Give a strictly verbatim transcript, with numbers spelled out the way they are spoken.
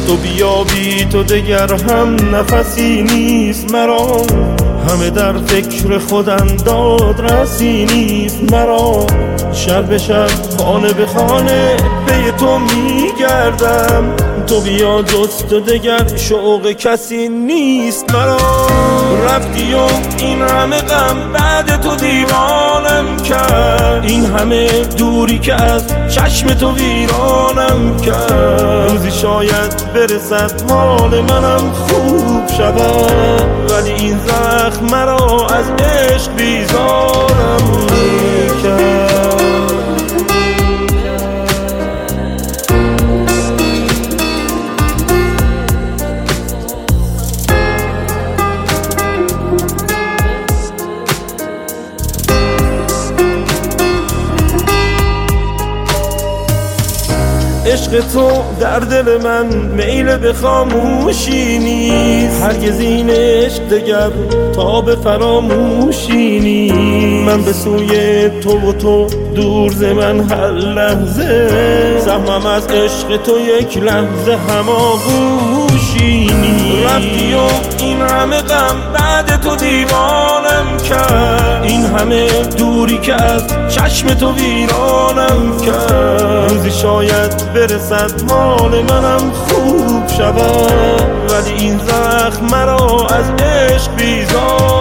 تو بیا بی تو دگر هم نفسی نیست مرا، همه در فکر خودم داد رسی نیست مرا. شب به شب خانه به خانه به تو میگردم، تو بیا جز تو دگر شوق کسی نیست مرا. رفتی و این همه غم بعد تو دیوانم کرد، این همه دوری که از چشم تو ویرانم کرد. روزی شاید برسد حال منم خوب شود، ولی این زخم مرا از عشق بیزارم کرد. عشق تو در دل من میل به خاموشی نیست، هرگز این عشق دگر تا به فراموشی نیست. من به سوی تو و تو دور ز من هر لحظه، سهمم از عشق تو یک لحظه هماغوشی نیست. رفتی و این همه غم بعد تو دیوانم کرد، این همه دوری که از چشم تو ویرانم کرد. روزی شاید برسد حال منم خوب شود، ولی این زخم مرا از عشق بیزار